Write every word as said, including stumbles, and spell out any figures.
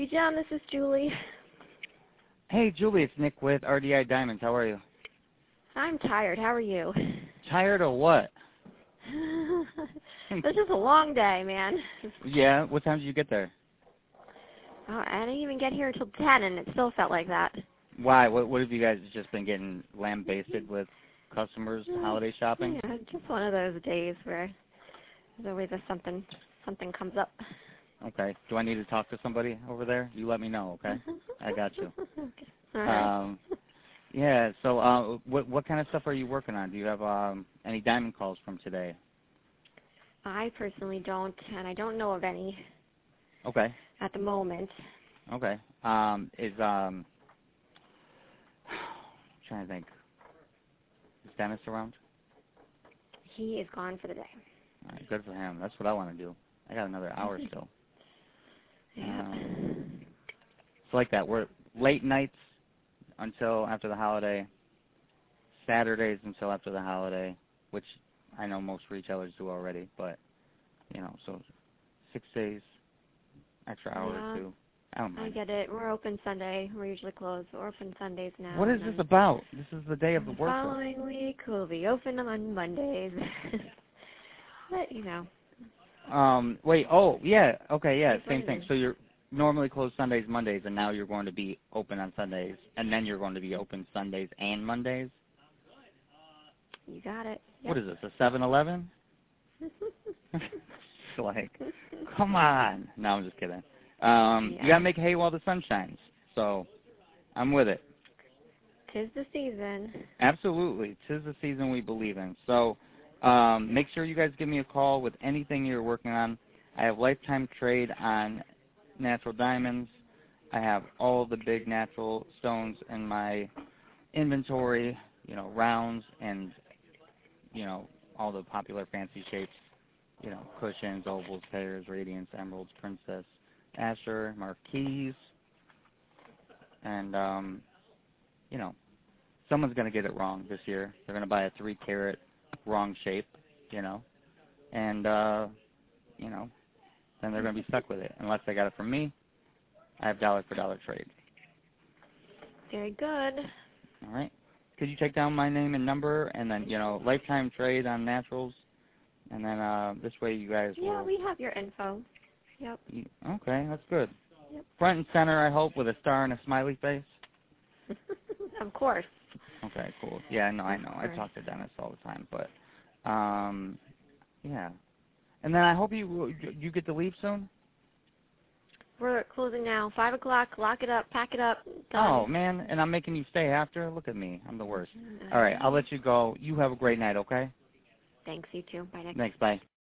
Hey, John, this is Julie. Hey, Julie, it's Nick with R D I Diamonds. How are you? I'm tired. How are you? Tired or what? This is a long day, man. Yeah, what time did you get there? Oh, I didn't even get here until ten, and it still felt like that. Why? What, what have you guys just been getting lambasted with customers holiday shopping? Yeah, just one of those days where there's always a something, something comes up. Okay. Do I need to talk to somebody over there? You let me know, okay? I got you. Okay. All right. Um, yeah, so uh, what, what kind of stuff are you working on? Do you have um, any diamond calls from today? I personally don't, and I don't know of any Okay. at the moment. Okay. Um, is, um, I'm trying to think. Is Dennis around? He is gone for the day. All right, good for him. That's what I want to do. I got another hour still. Yeah. Um, it's like that. We're late nights until after the holiday, Saturdays until after the holiday, which I know most retailers do already, but, you know, so six days, extra hour Yeah, or two. I don't I mind. get it. We're open Sunday. We're usually closed. We're open Sundays now. What is and this then about? This is the day of the The worker. following week we'll be open on Mondays. But, you know. Um, wait, oh, yeah, okay, yeah, It's what same it thing. is. So you're normally closed Sundays, Mondays, and now you're going to be open on Sundays, and then you're going to be open Sundays and Mondays? You got it. What Yep. is this, a seven eleven? It's like, come on. No, I'm just kidding. Um, Yeah. You got to make hay while the sun shines, so I'm with it. Tis the season. Absolutely. 'Tis the season we believe in. So um, make sure you guys give me a call with anything you're working on. I have lifetime trade on natural diamonds. I have all the big natural stones in my inventory, you know, rounds and, you know, all the popular fancy shapes, you know, cushions, ovals, pairs, radiance, emeralds, princess, Asher, marquise, and, um, you know, someone's going to get it wrong this year. They're going to buy a three-carat wrong shape, you know, and, uh, you know, then they're going to be stuck with it. Unless they got it from me, I have dollar-for-dollar trade. Very good. All right. Could you take down my name and number and then, you know, lifetime trade on naturals? And then uh, this way you guys Yeah, will... we have your info. Yep. You, okay, that's good. Yep. Front and center, I hope, with a star and a smiley face? Of course. Okay, cool. Yeah, no, I Of know. I course. talk to Dennis all the time. But, um, yeah. And then I hope you you get to leave soon? We're closing now. Five o'clock. Lock it up. Pack it up. Done. Oh, man, and I'm making you stay after? Look at me. I'm the worst. All right, I'll let you go. You have a great night, okay? Thanks, you too. Bye, Nick. Thanks, bye.